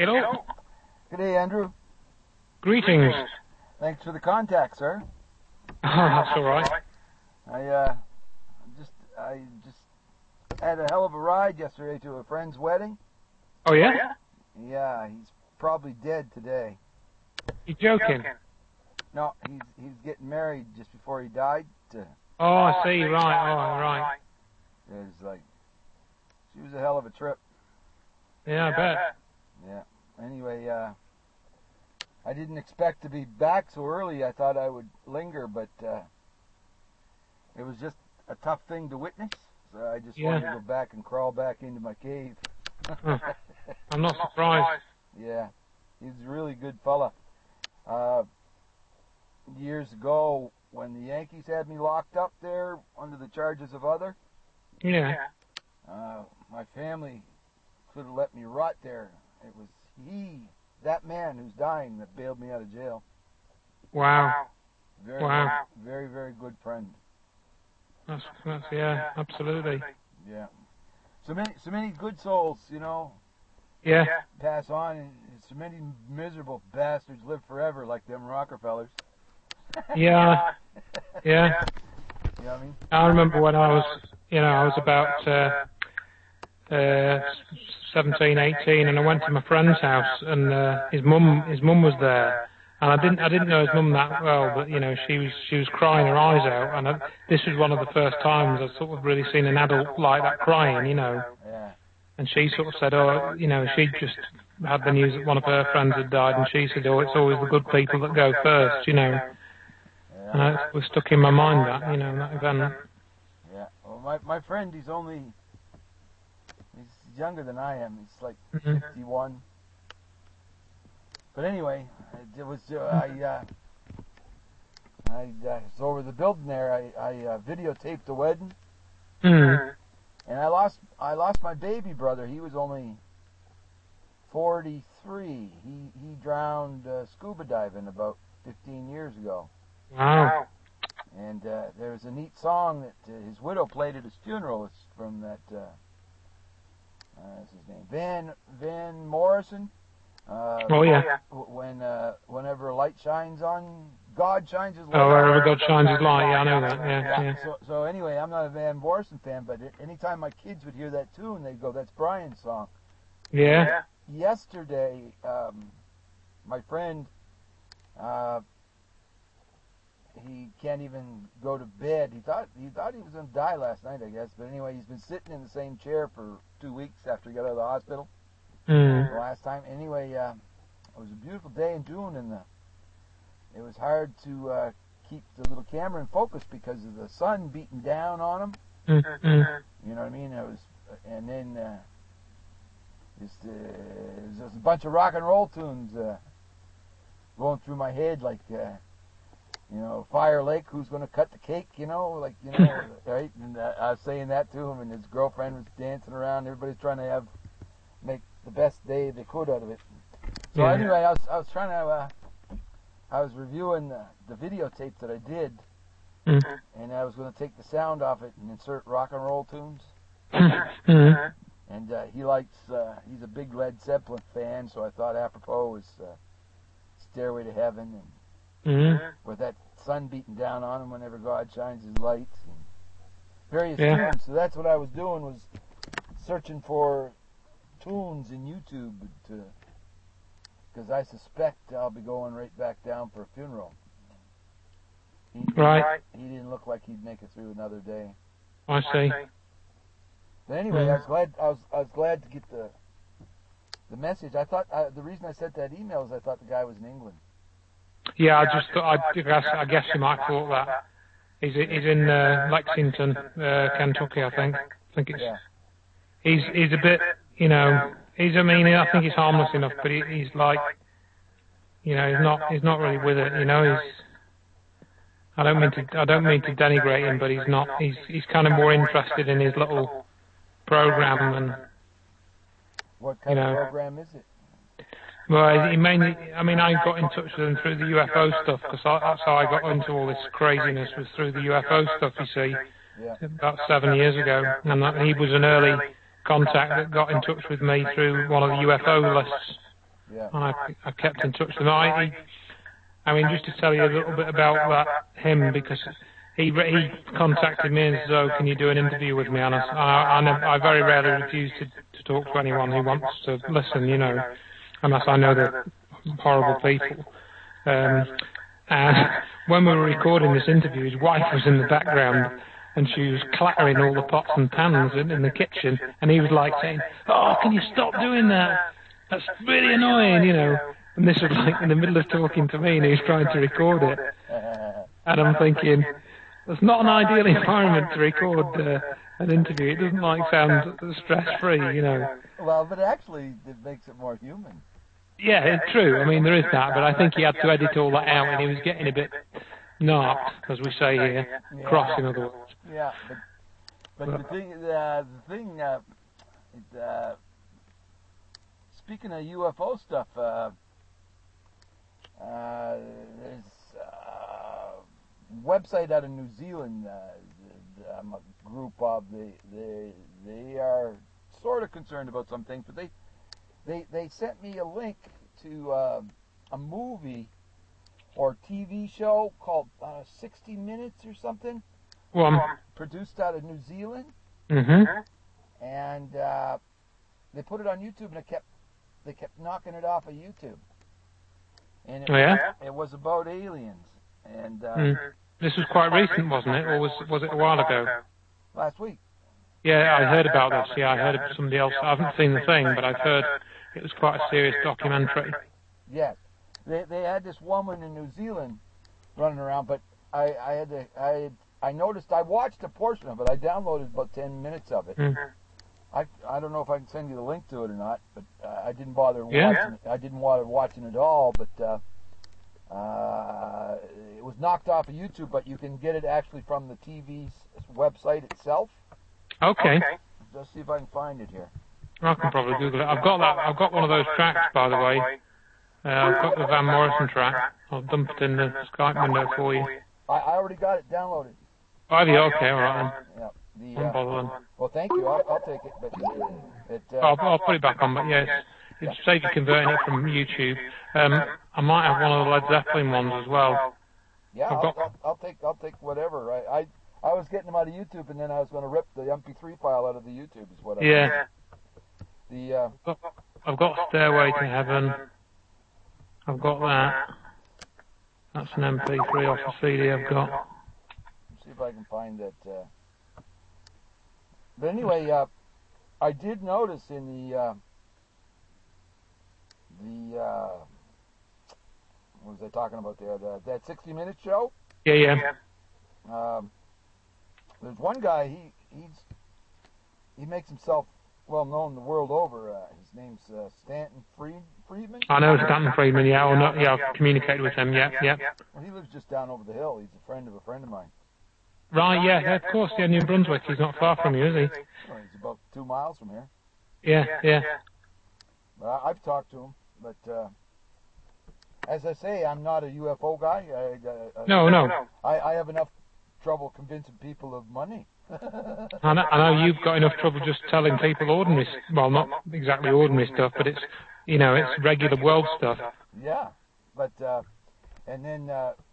Hello. Good day, Andrew. Greetings. Thanks for the contact, sir. That's all right. I just had a hell of a ride yesterday to a friend's wedding. Oh, yeah? Yeah, he's probably dead today. You joking? No, he's getting married just before he died. Oh, I see. Right. Oh, right. It was like, she was a hell of a trip. Yeah, I bet. Yeah. Anyway, I didn't expect to be back so early. I thought I would linger, but it was just a tough thing to witness. So I just wanted to go back and crawl back into my cave. I'm not surprised. Yeah, he's a really good fella. Years ago, when the Yankees had me locked up there under the charges of other, my family could have let me rot there. It was that man who's dying, that bailed me out of jail. Wow. Very, very good friend. That's absolutely. Yeah. So many good souls, you know. Yeah. Pass on, and so many miserable bastards live forever, like them Rockefellers. Yeah. You know what I mean? I remember when I was about 17, 18, and I went to my friend's house, and his mum was there, and I didn't know his mum that well, but she was crying her eyes out, and this was one of the first times I'd sort of really seen an adult like that crying, Yeah. And she sort of said, she'd just had the news that one of her friends had died, and she said, it's always the good people that go first, And it was stuck in my mind that event. Yeah. Well, my friend, he's younger than I am. He's like 51. But anyway, it was I was over the building there. I videotaped the wedding, and I lost my baby brother. He was only 43. He drowned scuba diving about 15 years ago. Wow. And there was a neat song that his widow played at his funeral. It's from that. What's his name? Van Morrison. Whenever a light shines on, God shines his light. Oh, wherever God shines his light. Yeah, I know that. Yeah. So anyway, I'm not a Van Morrison fan, but anytime my kids would hear that tune, they'd go, "That's Brian's song." Yeah. Yesterday, my friend, he can't even go to bed. He thought he was going to die last night, I guess. But anyway, he's been sitting in the same chair for 2 weeks after he got out of the hospital. The last time. Anyway, it was a beautiful day in June, and it was hard to keep the little camera in focus because of the sun beating down on him. You know what I mean? It was, and then it was just a bunch of rock and roll tunes going through my head, like Fire Lake, who's going to cut the cake? Right? And I was saying that to him, and his girlfriend was dancing around. Everybody's trying to make the best day they could out of it. So anyway, I was trying to. I was reviewing the videotape that I did, and I was going to take the sound off it and insert rock and roll tunes. And he likes. He's a big Led Zeppelin fan, so I thought apropos was "Stairway to Heaven" and with that sun beating down on him whenever God shines his lights and various tunes. So that's what I was doing, was searching for tunes in YouTube because I suspect I'll be going right back down for a funeral. He didn't look like he'd make it through another day. I see. But anyway, I was glad to get the message. I thought the reason I sent that email is I thought the guy was in England. Yeah, I just thought. I guess you might have thought that. He's in Lexington, Kentucky, I think. He's a bit, I think he's harmless enough, but he's like, he's not really with it. I don't mean to denigrate him, but he's not. He's kind of more interested in his little program than. What kind of program is it? Well, he mainly. I mean, I got in touch with him through the UFO stuff because that's how I got into all this craziness, was through the UFO stuff. You see, about 7 years ago, and he was an early contact that got in touch with me through one of the UFO lists. Yeah. And I kept in touch with him. I mean, just to tell you a little bit about him, because he contacted me and said, "Oh, can you do an interview with me?" And I very rarely refuse to talk to anyone who wants to listen, unless I know they're horrible people. And when we were recording this interview, his wife was in the background, and she was clattering all the pots and pans in the kitchen, and he was like saying, "Oh, can you stop doing that? That's really annoying," And this was like in the middle of talking to me, and he was trying to record it. And I'm thinking, it's not an ideal environment to record an interview. It doesn't sound stress-free, Well, but actually, it makes it more human. Yeah, it's true. I mean, there is that, but I think he had to edit all that out, and he was getting a bit narked, as we say here, cross, in other words. Yeah, but the thing, speaking of UFO stuff, there's a website out of New Zealand. I'm a group of they are sort of concerned about some things, but they sent me a link to a movie or TV show called 60 Minutes or something. Produced out of New Zealand. Mm-hmm. And they put it on YouTube, and they kept knocking it off of YouTube. And it was about aliens. And this was quite recent, wasn't it? Or was it a while ago? Last week. Yeah, I heard about this. Yeah, I heard of somebody else. I haven't seen the thing, but I've heard it was quite a serious documentary. Yes. They had this woman in New Zealand running around, but I noticed, I watched a portion of it. I downloaded about 10 minutes of it. I don't know if I can send you the link to it or not, but I didn't bother watching it. I didn't bother watching it all, but it was knocked off of YouTube, but you can get it actually from the TV's website itself. Okay. Let's see if I can find it here. I can probably Google it. I've got one of those tracks, by the way. I've got the Van Morrison track. I'll dump it in the Skype window for you. I already got it downloaded. Oh, have you? Okay, all right then. Yeah. Don't bother then. Well, thank you. I'll take it. But I'll put it back on. But yes, it's safe converting it from YouTube. I might have one of the Led Zeppelin ones as well. Yeah, I'll take whatever. I was getting them out of YouTube, and then I was going to rip the MP3 file out of the YouTube. Is what I did. I've got Stairway to Heaven. I've got that. That's an MP3 off the CD I've got. Let's see if I can find that. But anyway, I did notice in the what was I talking about there? That 60 Minutes show? Yeah. There's one guy, he makes himself well known the world over. His name's Stanton Friedman. I know Stanton Friedman, yeah. I've communicated with him, yeah. Well, he lives just down over the hill. He's a friend of mine. Right, yeah, of course, yeah, New Brunswick. He's not far from you, is he? Well, he's about 2 miles from here. Yeah. But I've talked to him, but as I say, I'm not a UFO guy. No. I have enough trouble convincing people of money. I know you've got enough trouble just telling people ordinary, well, not exactly ordinary stuff, but it's, it's regular world stuff. Yeah, but and then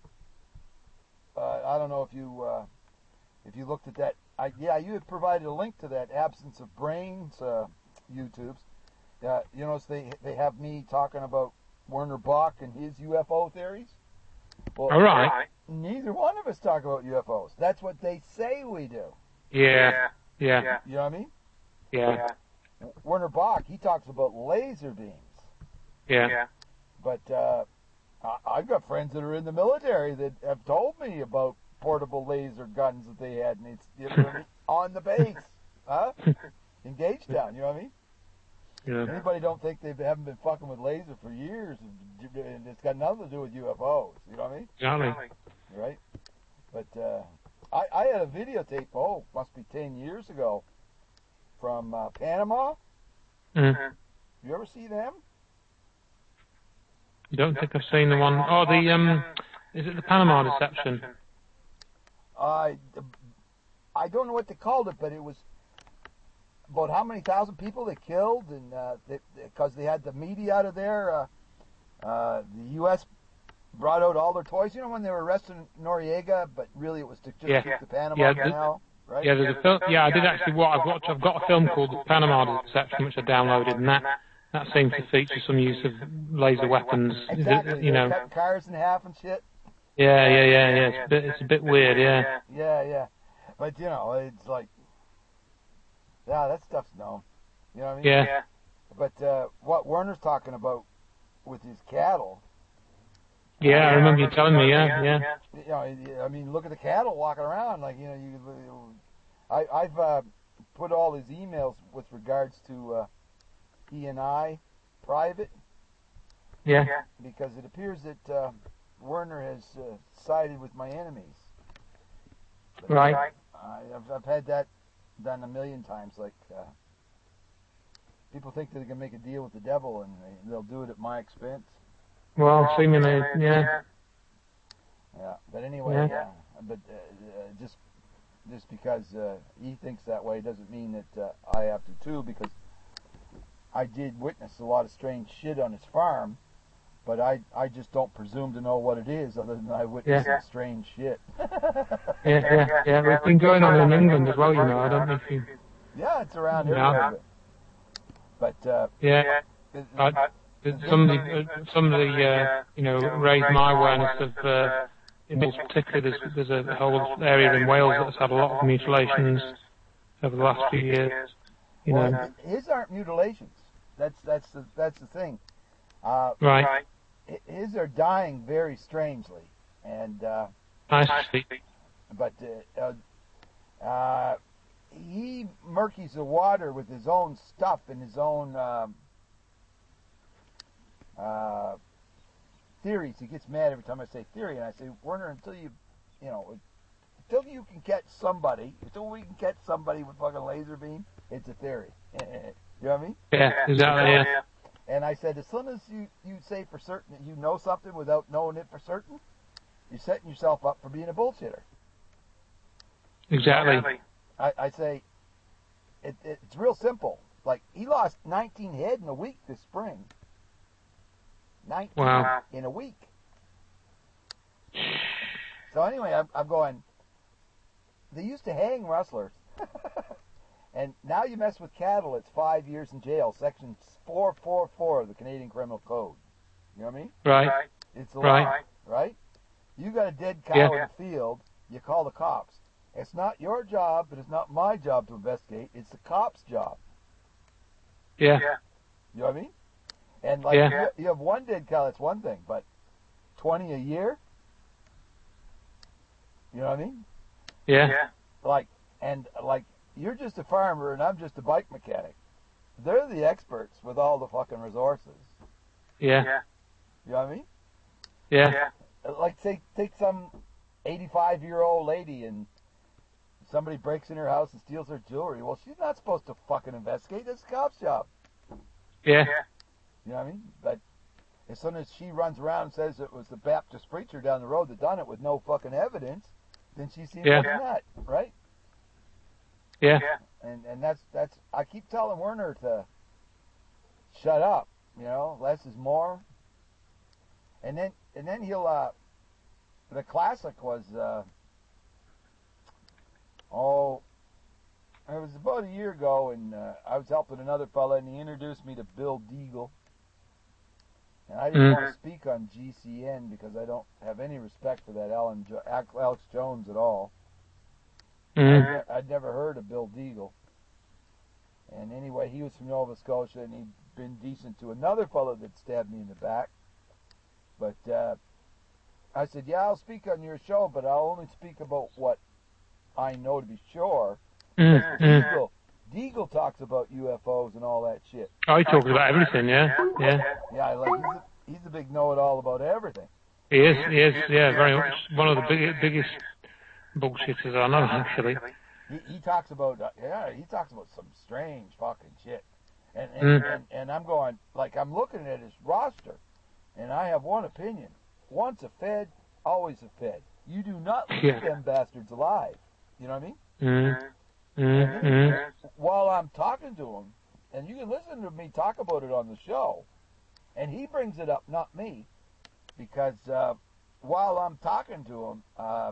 I don't know if you looked at that. You had provided a link to that Absence of Brains YouTubes. They have me talking about Werner Bach and his UFO theories. Well, all right. Neither one of us talk about UFOs. That's what they say we do. Yeah. You know what I mean? Yeah. Werner Bach, he talks about laser beams. Yeah. But I've got friends that are in the military that have told me about portable laser guns that they had, and it's on the base, in Gagetown. You know what I mean? Yeah. Anybody don't think they haven't been fucking with laser for years, and it's got nothing to do with UFOs. You know what I mean? Exactly. Right? But I had a videotape, must be 10 years ago, from Panama. Mm. You ever see them? You don't think I've seen the one? Oh, is it the Panama Deception? I don't know what they called it, but it was about how many thousand people they killed, and because they had the media out of there The U.S. brought out all their toys. You know when they were arresting Noriega, but really it was to just keep the Panama Canal, right? Yeah, there's a film. Yeah, I did actually. I've got a film called The Panama Deception, which I downloaded, and that seems to feature some use of laser weapons. Exactly. You know, cut cars in half and shit. Yeah. It's a bit weird. Yeah. Yeah. But you know, it's like, yeah, that stuff's known. You know what I mean? Yeah. But what Werner's talking about with his cattle. Yeah, I remember you telling me. Yeah. You know, I mean, look at the cattle walking around. Like, you know, I've put all his emails with regards to E&I private. Yeah. Because it appears that Werner has sided with my enemies. But right. I've had that done a million times. Like, people think that they can make a deal with the devil and they'll do it at my expense. Well, seemingly, yeah. Yeah, but anyway, but just because he thinks that way doesn't mean that I have to too, because I did witness a lot of strange shit on his farm, but I just don't presume to know what it is other than I witnessed some strange shit. Yeah. It's been going on in England as well, you know. I don't know if you... Yeah, it's around everywhere. But some of the you know, raised my awareness of in Wales particularly. There's a whole area in Wales that's had a lot of mutilations over the last few years. You know, his aren't mutilations. That's the thing. Right. His are dying very strangely, and I see. But he murkies the water with his own stuff and his own theories. He gets mad every time I say theory, and I say, Werner, until you can catch somebody, until we can catch somebody with fucking laser beam, it's a theory. You know what I mean? Yeah, exactly. Yeah. And I said, as soon as you say for certain that you know something without knowing it for certain, you're setting yourself up for being a bullshitter. Exactly. I say, it's real simple. Like, he lost 19 head in a week this spring. 19 in a week. So anyway, I'm going, they used to hang rustlers. And now you mess with cattle, it's 5 years in jail. Section 444 of the Canadian Criminal Code. You know what I mean? Right. It's a law, right? You got a dead cow in the field, you call the cops. It's not your job, but it's not my job to investigate. It's the cop's job. Yeah. You know what I mean? And like, you have one dead cow, that's one thing, but 20 a year? You know what I mean? Yeah. Like, you're just a farmer and I'm just a bike mechanic. They're the experts with all the fucking resources. Yeah. You know what I mean? Yeah. Like, take some 85-year-old lady and somebody breaks in her house and steals her jewelry. Well, she's not supposed to fucking investigate. That's the cop's job. Yeah. You know what I mean? But as soon as she runs around and says it was the Baptist preacher down the road that done it with no fucking evidence, then she seems like a nut, right? Yeah. And that's I keep telling Werner to shut up, you know, less is more. And then he'll the classic was it was about a year ago, and I was helping another fella, and he introduced me to Bill Deagle. And I didn't want to speak on GCN because I don't have any respect for that Alex Jones at all. I'd never heard of Bill Deagle. And anyway, he was from Nova Scotia, and he'd been decent to another fellow that stabbed me in the back. But I said, yeah, I'll speak on your show, but I'll only speak about what I know to be sure. Deagle talks about UFOs and all that shit. Oh, he talks about everything, yeah. Yeah, like he's a big know-it-all about everything. He is, yeah, very much. One of the biggest bullshitters I know, actually. He talks about, he talks about some strange fucking shit. And I'm going, like, I'm looking at his roster, and I have one opinion. Once a Fed, always a Fed. You do not leave them bastards alive. You know what I mean? While I'm talking to him, and you can listen to me talk about it on the show, And he brings it up, not me, because while I'm talking to him,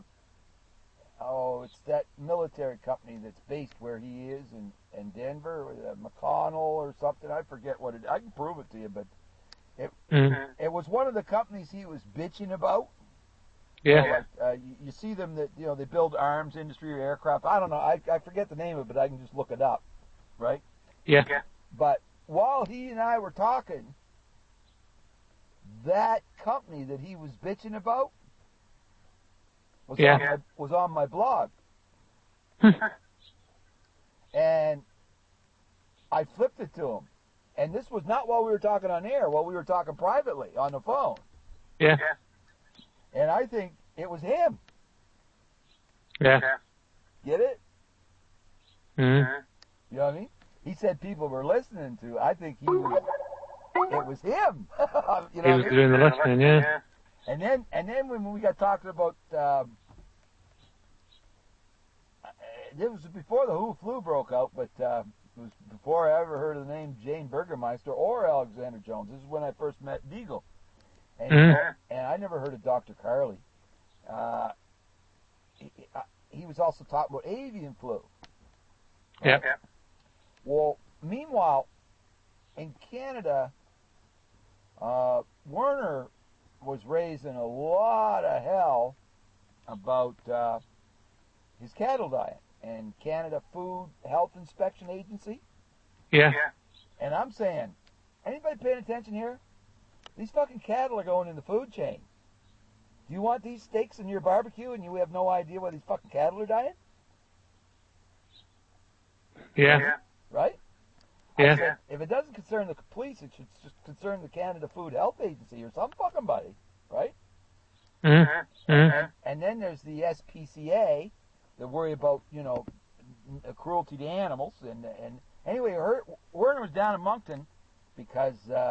it's that military company that's based where he is in Denver, McConnell or something. I forget what it is. I can prove it to you, but it was one of the companies he was bitching about. Yeah. You know, like, you see them that, you know, they build arms industry or aircraft. I don't know. I forget the name of it, but I can just look it up, right? Yeah. But while he and I were talking, that company that he was bitching about was on my blog. And I flipped it to him. And this was not while we were talking on air, while we were talking privately on the phone. Yeah. And I think it was him. Yeah. Get it? Mm-hmm. You know what I mean? He said people were listening to. I think it was him. You know he was doing the listening, yeah. And then when we got talking about, it was before the Who Flu broke out, but it was before I ever heard of the name Jane Burgermeister or Alexander Jones. This is when I first met Deagle. And I never heard of Dr. Carley. He was also talking about avian flu. Right? Yeah. Well, meanwhile, in Canada, Werner was raising a lot of hell about his cattle diet and Canada Food Health Inspection Agency. Yeah. And I'm saying, anybody paying attention here? These fucking cattle are going in the food chain. Do you want these steaks in your barbecue and you have no idea why these fucking cattle are dying? Yeah. Right? Yeah. I said, if it doesn't concern the police, it should just concern the Canada Food Health Agency or some fucking body, right? Mm-hmm. And then there's the SPCA that worry about, you know, cruelty to animals. And anyway, Werner was down in Moncton because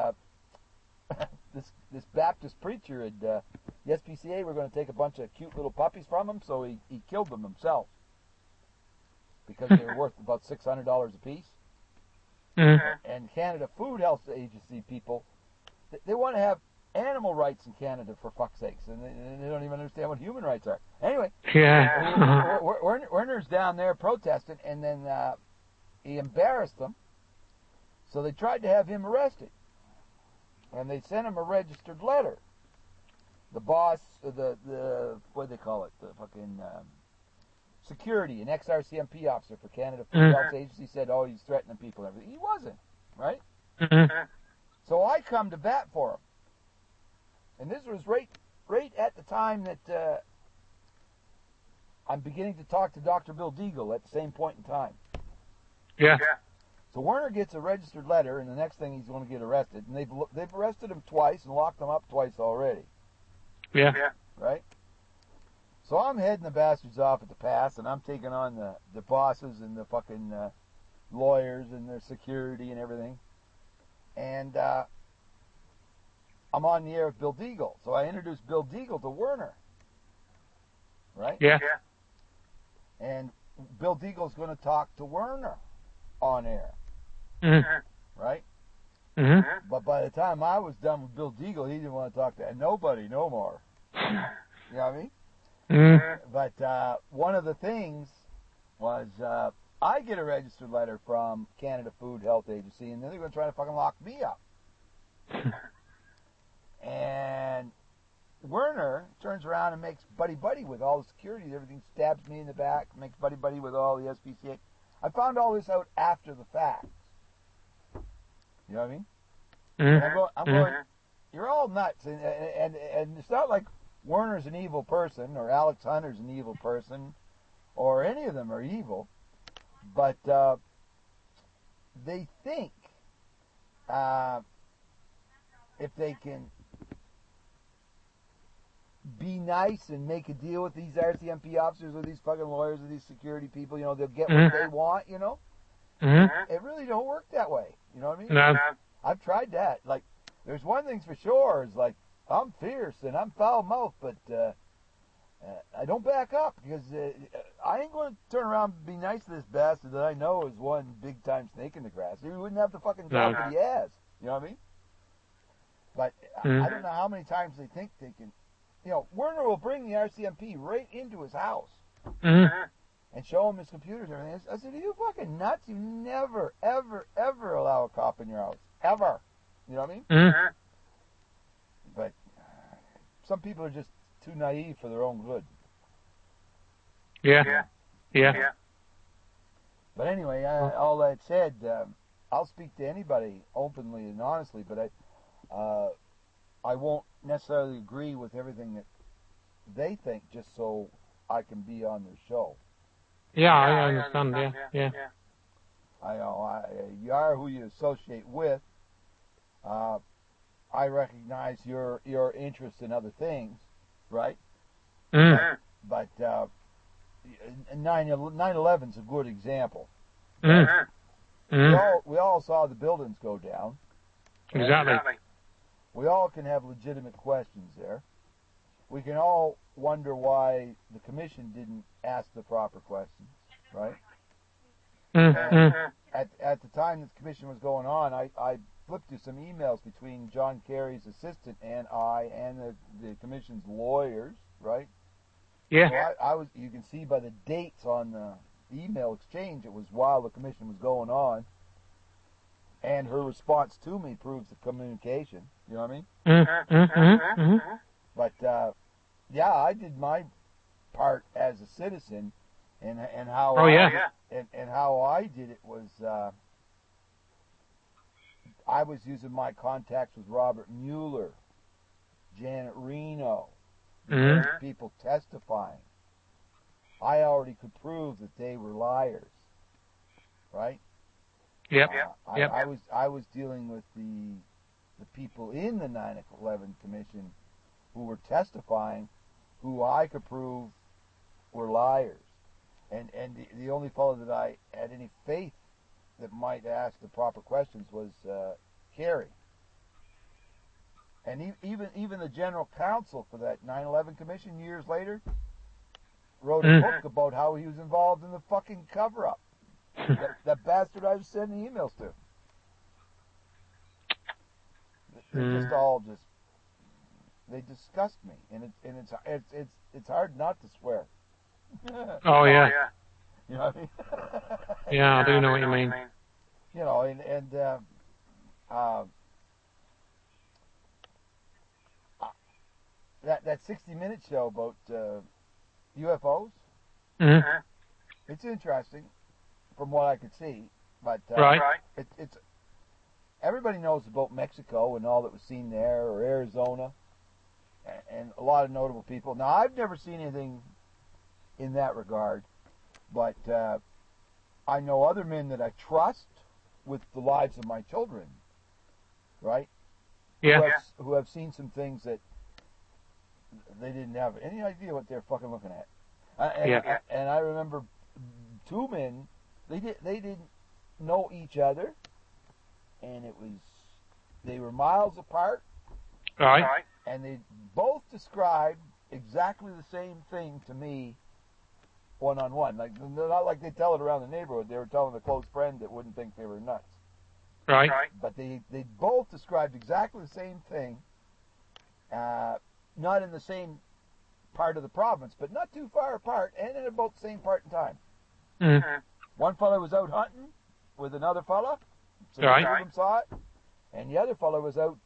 this Baptist preacher had, the SPCA were going to take a bunch of cute little puppies from him, so he killed them himself because they were worth about $600 a piece. And Canada Food Health Agency people, they want to have animal rights in Canada, for fuck's sakes, and they don't even understand what human rights are. Anyway, Werner's down there protesting, and then he embarrassed them, so they tried to have him arrested, and they sent him a registered letter. The boss, the what do they call it, the fucking security, an ex-RCMP officer for Canada Food Health Agency said, oh, he's threatening people and everything. He wasn't, right? So I come to bat for him. And this was right at the time that I'm beginning to talk to Dr. Bill Deagle at the same point in time. Yeah. So Werner gets a registered letter, and the next thing he's going to get arrested. And they've arrested him twice and locked him up twice already. Yeah. Right? So I'm heading the bastards off at the pass, and I'm taking on the bosses and the fucking lawyers and their security and everything. And I'm on the air with Bill Deagle. So I introduced Bill Deagle to Werner. Right? Yeah. And Bill Deagle's going to talk to Werner on air. Right? But by the time I was done with Bill Deagle, he didn't want to talk to nobody no more. You know what I mean? But one of the things was I get a registered letter from Canada Food Health Agency, and then they're going to try to fucking lock me up. And Werner turns around and makes buddy-buddy with all the security. Everything, stabs me in the back, makes buddy-buddy with all the SPCA. I found all this out after the fact. You know what I mean? I'm going, you're all nuts. And it's not like Werner's an evil person, or Alex Hunter's an evil person, or any of them are evil. But they think if they can be nice and make a deal with these RCMP officers or these fucking lawyers or these security people, you know, they'll get what they want, you know? It really don't work that way. You know what I mean? No. I've tried that. Like, there's one thing for sure is, like, I'm fierce and I'm foul-mouthed, but I don't back up because I ain't going to turn around and be nice to this bastard that I know is one big-time snake in the grass. He wouldn't have the fucking job that he has. You know what I mean? But I don't know how many times they think they can. Werner will bring the RCMP right into his house and show him his computers and everything. I said, are you fucking nuts? You never, ever, ever allow a cop in your house. Ever. You know what I mean? But some people are just too naive for their own good. Yeah. But anyway, all that said, I'll speak to anybody openly and honestly, but I won't necessarily agree with everything that they think just so I can be on their show. Yeah, I understand. Yeah. You are who you associate with. I recognize your interest in other things, right? But 9/11's a good example. We all saw the buildings go down. Exactly. We all can have legitimate questions there. We can all wonder why the commission didn't ask the proper questions, right? At the time this commission was going on, I flipped through some emails between John Kerry's assistant and I and the commission's lawyers, right? Yeah. So you can see by the dates on the email exchange, it was while the commission was going on. And her response to me proves the communication. You know what I mean? But, I did my part as a citizen, and how and how I did it was I was using my contacts with Robert Mueller, Janet Reno, people testifying. I already could prove that they were liars, right? Yep. I was dealing with the people in the 9/11 Commission who were testifying, who I could prove were liars, and the only fellow that I had any faith that might ask the proper questions was Kerry. And even the general counsel for that 9/11 Commission years later wrote a book about how he was involved in the fucking cover-up. That bastard I was sending emails to. They just all they disgust me, and it's hard not to swear. Oh yeah. You know what I mean? Yeah, I do know what you mean. That 60-minute show about UFOs. It's interesting from what I could see, but it's everybody knows about Mexico and all that was seen there, or Arizona, and a lot of notable people. Now, I've never seen anything in that regard, but I know other men that I trust with the lives of my children, right? Yeah. Who have seen some things that they didn't have any idea what they're fucking looking at. And I remember two men, they didn't know each other, and they were miles apart. Right. And they both described exactly the same thing to me, one-on-one. Like, not like they tell it around the neighborhood. They were telling a close friend that wouldn't think they were nuts. Right. But they both described exactly the same thing, not in the same part of the province, but not too far apart, and at about the same part in time. One fella was out hunting with another fella, so the two of them saw it, and the other fella was out.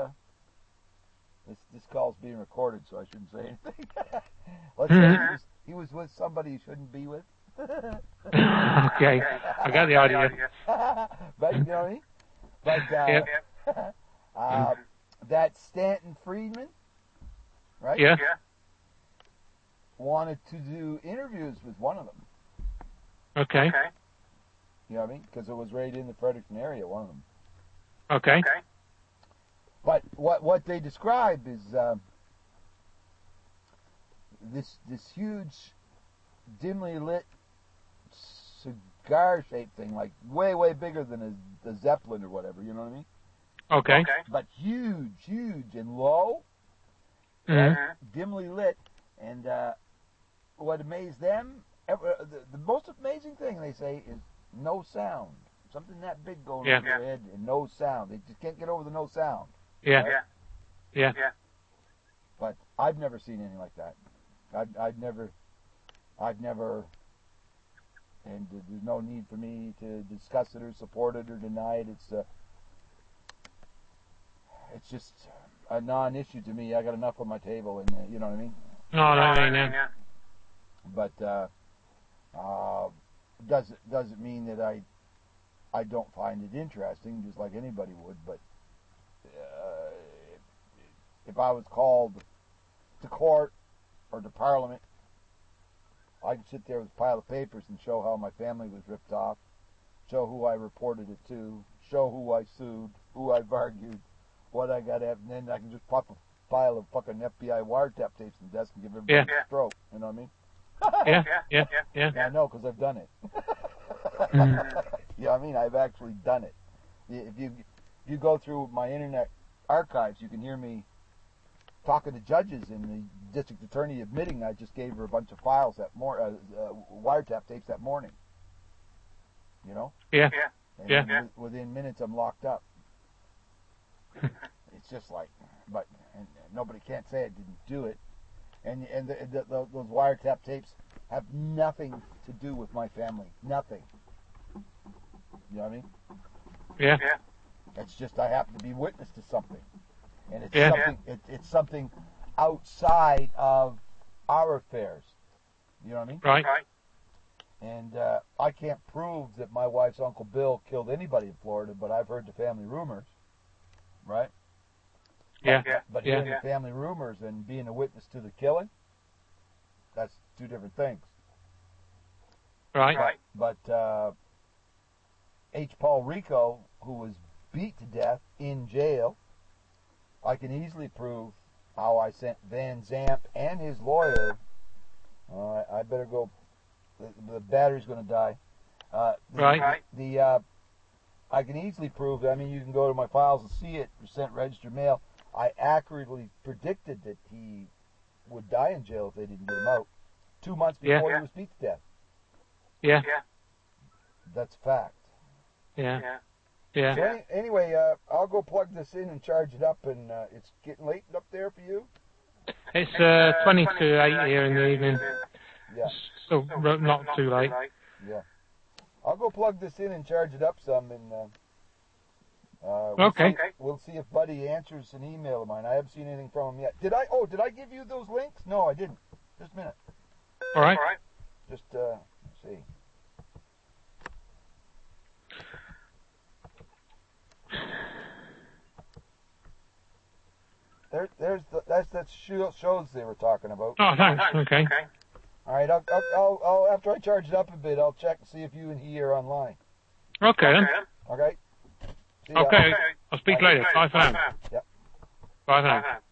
This call's being recorded, so I shouldn't say anything. Let's say he was with somebody he shouldn't be with. Okay, I got the idea. But you know what I mean? That Stanton Friedman, right? Yeah. Wanted to do interviews with one of them. Okay. You know what I mean? Because it was right in the Fredericton area, one of them. Okay. But what they describe is this huge, dimly lit cigar-shaped thing, like way bigger than a Zeppelin or whatever. You know what I mean? Okay. But huge and low, right? Dimly lit, and what amazed them, the most amazing thing they say is no sound. Something that big going over their head and no sound. They just can't get over the no sound. Yeah. Right? Yeah. But I've never seen anything like that. I've never, and there's no need for me to discuss it or support it or deny it. It's just a non-issue to me. I got enough on my table, and you know what I mean. No, I mean, yeah. But doesn't mean that I don't find it interesting, just like anybody would. But if I was called to court or to Parliament, I could sit there with a pile of papers and show how my family was ripped off, show who I reported it to, show who I sued, who I've argued, what I got at, and then I can just pop a pile of fucking FBI wiretap tapes in the desk and give everybody a stroke. You know what I mean? Yeah. Yeah, I know, because I've done it. You know what I mean? I've actually done it. If you go through my internet archives, you can hear me talking to judges and the district attorney admitting I just gave her a bunch of files wiretap tapes that morning. You know? Yeah. And within minutes, I'm locked up. It's just like, but and nobody can't say I didn't do it. And those wiretap tapes have nothing to do with my family. Nothing. You know what I mean? Yeah. It's just I happen to be witness to something, and it's something. It's something outside of our affairs. You know what I mean? Right. And I can't prove that my wife's Uncle Bill killed anybody in Florida, but I've heard the family rumors. Right? Yeah. But hearing the family rumors and being a witness to the killing, that's two different things. Right. But H. Paul Rico, who was beat to death in jail, I can easily prove how I sent Van Zamp and his lawyer. I better go. The battery's going to die. Right. I can easily prove that. I mean, you can go to my files and see it. Sent registered mail. I accurately predicted that he would die in jail if they didn't get him out 2 months before he was beat to death. Yeah. That's fact. Yeah. So anyway, I'll go plug this in and charge it up, and it's getting late up there for you? It's 20 to 8 here in the evening. Yeah. So not too late. Yeah. I'll go plug this in and charge it up some, and we'll see if Buddy answers an email of mine. I haven't seen anything from him yet. Did I give you those links? No, I didn't. Just a minute. All right. Just see. That's shows they were talking about. Oh, thanks. Okay. All right. I'll after I charge it up a bit, I'll check and see if you and he are online. Okay then. Okay. Okay. I'll speak later. Bye for now. Yep. Bye for now.